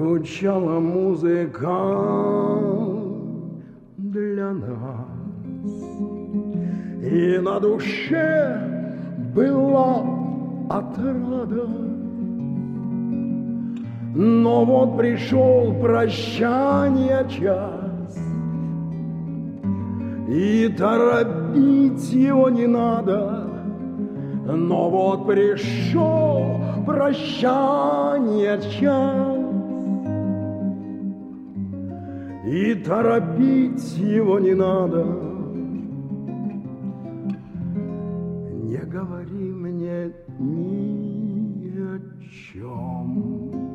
звучала музыка для нас, и на душе была отрада. Но вот пришел прощание час, и торопить его не надо. Но вот пришел прощание час, и торопить его не надо. Не говори мне ни о чем,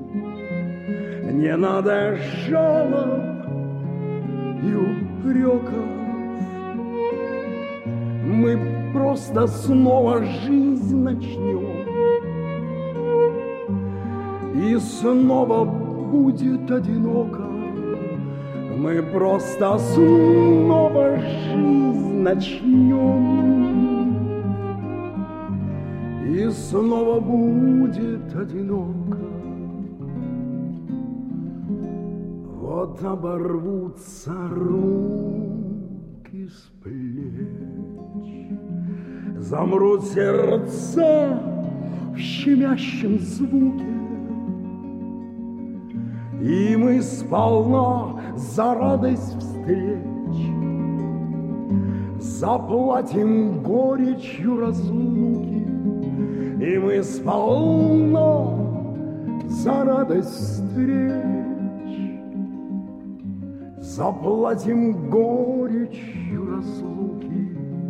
не надо жалоб и упреков. Мы просто снова жизнь начнем, и снова будет одиноко. Мы просто снова жизнь начнем, и снова будет одиноко. Вот оборвутся руки с плеч, замрут сердца в щемящем звуке, и мы сполна за радость встреч заплатим горечью разлуки. И мы сполна за радость встреч заплатим горечью разлуки.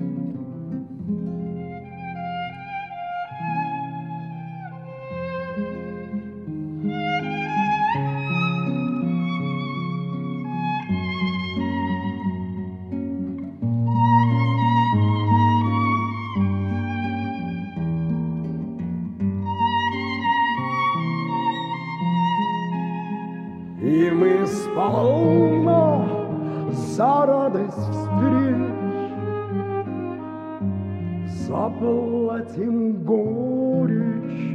И мы сполна за радость встреч заплатим горечь